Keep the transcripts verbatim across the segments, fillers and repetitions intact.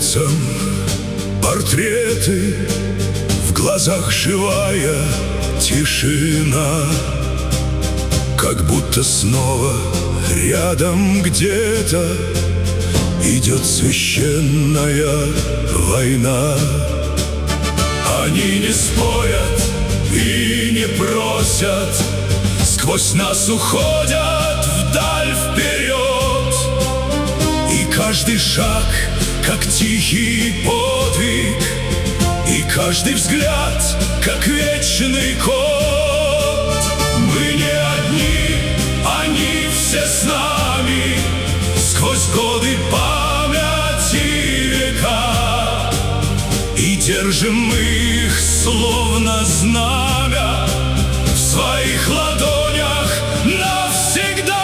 улицам портреты, в глазах живая тишина. Как будто снова рядом где-то идет священная война. Они не спорят и не просят, сквозь нас уходят вдаль вперед. И каждый шаг, как тихий подвиг, и каждый взгляд, как вечный код. Мы не одни, они все с нами, сквозь годы, память и века. И держим мы их, словно знамя, в своих ладонях навсегда.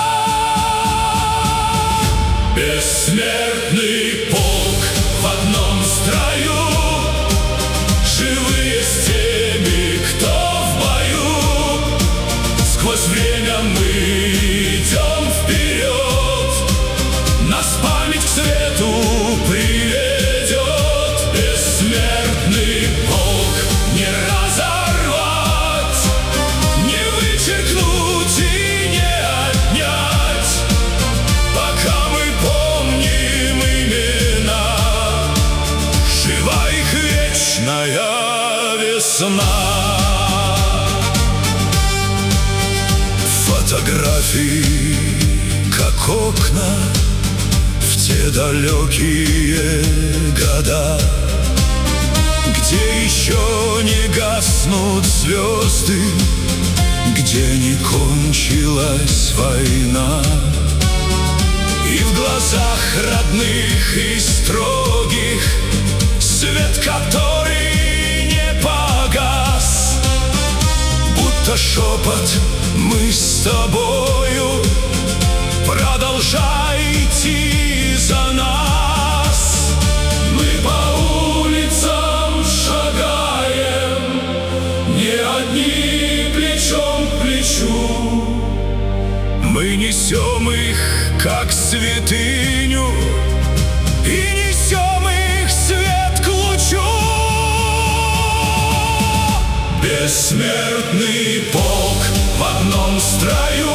Бессмертный полк в одном строю, живые с теми, кто в бою. Сквозь время мы идем вперед, нас память к свету приведет. Бессмертный полк не разорвать, не вычеркнуть и не отнять, пока мы помним имена. Жива их вечная весна. Фотографии, как окна в те далекие года, где еще не гаснут звезды, где не кончилась война. И в глазах родных и строгих свет, который не погас, будто шепот: мы с тобою, продолжай идти за нас. Мы по улицам шагаем, не одни, плечом к плечу. Мы несем их, как святыню, и несем их свет к лучу. Бессмертный полк в одном строю,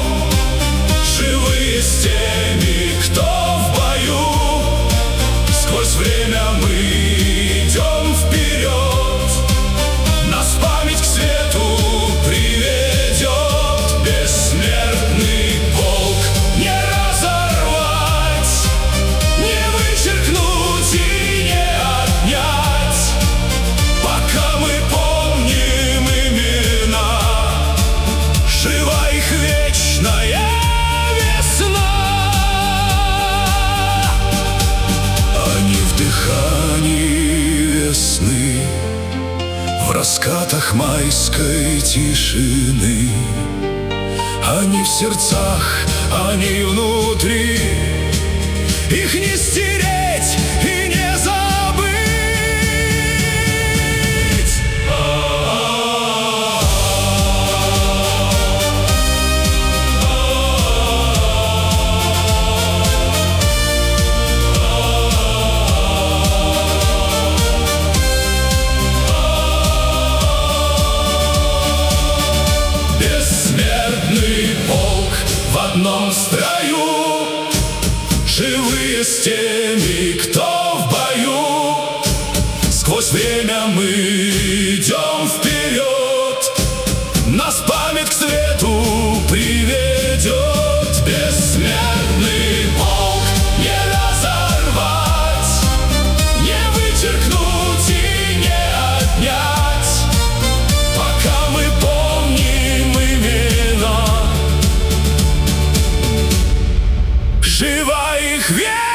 живые с теми, кто в бою. Сквозь время мы идем вперед, нас память к свету приведет. Бессмертный полк не разорвать, не вычеркнуть и не отнять, пока мы помним имена. Жива их вечная весна. Они в дыхании весны, в раскатах майской тишины. Они в сердцах, они внутри, их не стереть и не забыть. Бессмертный полк в одном строю, живые с теми, кто в бою. Сквозь время мы идем вперед, нас память к свету приведет. Бессмертный полк не разорвать, не вычеркнуть и не отнять, пока мы помним имена. Жива их вера.